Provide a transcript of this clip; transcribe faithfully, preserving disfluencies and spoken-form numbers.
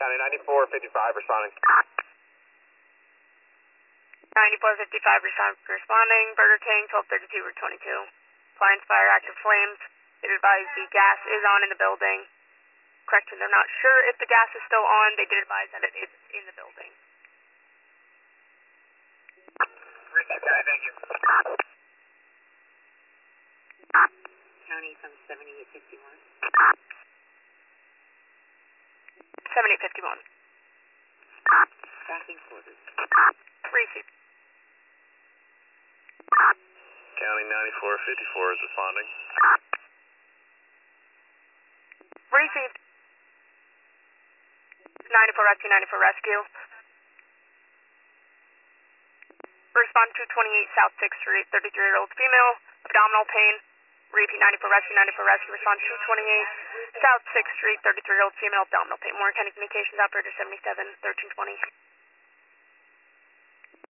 County ninety-four fifty-five responding. ninety-four fifty-five responding. Burger King, twelve thirty-two, Route twenty-two. Appliance fire, active flames. They advise the gas is on in the building. Correction, they're not sure if the gas is still on. They did advise that it is in the building. Thank you. County from seventy-eight fifty-one. seventy-eight fifty-one. Tracking quarters. Received. County ninety-four fifty-four is responding. Received. ninety-four rescue, ninety-four rescue. Respond two twenty-eight South sixth Street, thirty-three-year-old female, abdominal pain. Repeat, ninety-four rescue, ninety-four rescue. Respond two twenty-eight South sixth Street, thirty-three-year-old female, abdominal pain. Warren County Communications Operator seventy-seven thirteen twenty.